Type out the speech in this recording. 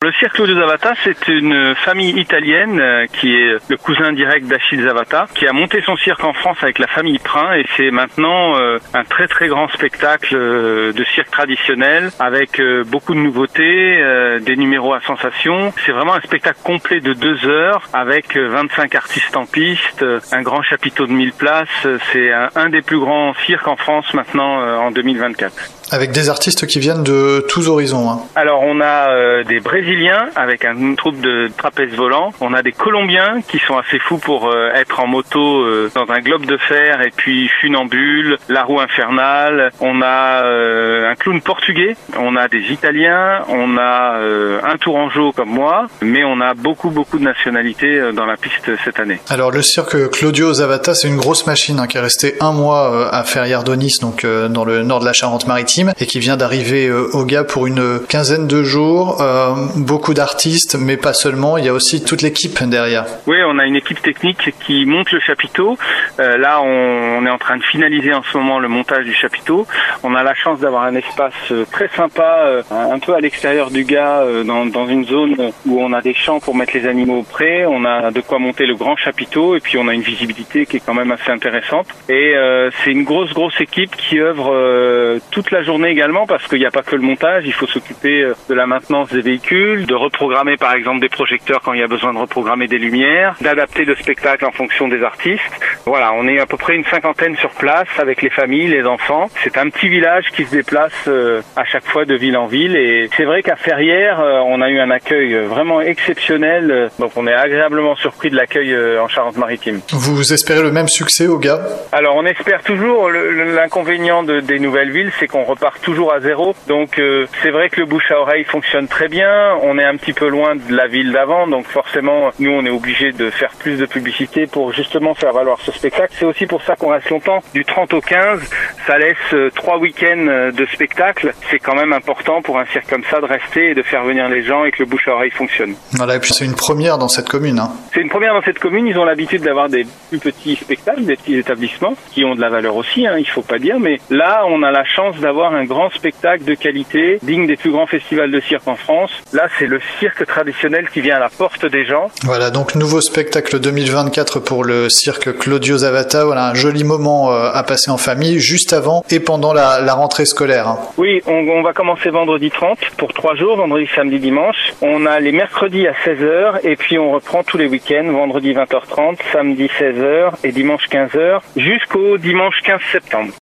le cirque Claudio Zavata, c'est une famille italienne qui est le cousin direct d'Achille Zavata, qui a monté son cirque en France avec la famille Prin, et c'est maintenant un très très grand spectacle de cirque traditionnel avec beaucoup de nouveautés, des numéros à sensation. C'est vraiment un spectacle complet de 2 heures avec 25 artistes en piste, un grand chapiteau de 1000 places. C'est un des plus grands cirques en France maintenant en 2024. Avec des artistes qui viennent de tous horizons. Hein. Alors on a des Brésiliens avec une troupe de trapèze volant. On a des Colombiens qui sont assez fous pour être en moto dans un globe de fer et puis funambule, la roue infernale. On a un clown portugais. On a des Italiens. On a un Tourangeau comme moi. Mais on a beaucoup de nationalités dans la piste cette année. Alors le cirque Claudio Zavata, c'est une grosse machine qui est restée 1 mois à Ferrières-d'Aunis, donc dans le nord de la Charente-Maritime, et qui vient d'arriver au Gap pour une quinzaine de jours. Beaucoup d'artistes, mais pas seulement, il y a aussi toute l'équipe derrière. Oui, on a une équipe technique qui monte le chapiteau. Là, on est en train de finaliser en ce moment le montage du chapiteau. On a la chance d'avoir un espace très sympa, un peu à l'extérieur du Gap, dans une zone où on a des champs pour mettre les animaux près. On a de quoi monter le grand chapiteau, et puis on a une visibilité qui est quand même assez intéressante. Et c'est une grosse équipe qui œuvre toute la journée également, parce qu'il n'y a pas que le montage, il faut s'occuper de la maintenance des véhicules, de reprogrammer par exemple des projecteurs quand il y a besoin de reprogrammer des lumières, d'adapter le spectacle en fonction des artistes. Voilà, on est à peu près une 50aine sur place avec les familles, les enfants. C'est un petit village qui se déplace à chaque fois de ville en ville, et c'est vrai qu'à Ferrières, on a eu un accueil vraiment exceptionnel, donc on est agréablement surpris de l'accueil en Charente-Maritime. Vous espérez le même succès au Gap? Alors on espère toujours. L'inconvénient des nouvelles villes, c'est qu'on repart toujours à zéro. Donc c'est vrai que le bouche à oreille fonctionne très bien. On est un petit peu loin de la ville d'avant, donc forcément nous on est obligé de faire plus de publicité pour justement faire valoir ce spectacle. C'est aussi pour ça qu'on reste longtemps. Du 30 au 15, ça laisse 3 week-ends de spectacle. C'est quand même important pour un cirque comme ça de rester et de faire venir les gens et que le bouche à oreille fonctionne. Voilà, et puis c'est une première dans cette commune. Hein. C'est une première dans cette commune. Ils ont l'habitude d'avoir des plus petits spectacles, des petits établissements qui ont de la valeur aussi, il faut pas dire. Mais là, on a la chance d'avoir un grand spectacle de qualité, digne des plus grands festivals de cirque en France. Là, c'est le cirque traditionnel qui vient à la porte des gens. Voilà, donc nouveau spectacle 2024 pour le cirque Claudio Zavata. Voilà, un joli moment à passer en famille, juste avant et pendant la rentrée scolaire. Hein. Oui, on va commencer vendredi 30 pour 3 jours, vendredi, samedi, dimanche. On a les mercredis à 16h, et puis on reprend tous les week-ends, vendredi 20h30, samedi 16h et dimanche 15h, jusqu'au dimanche 15 septembre.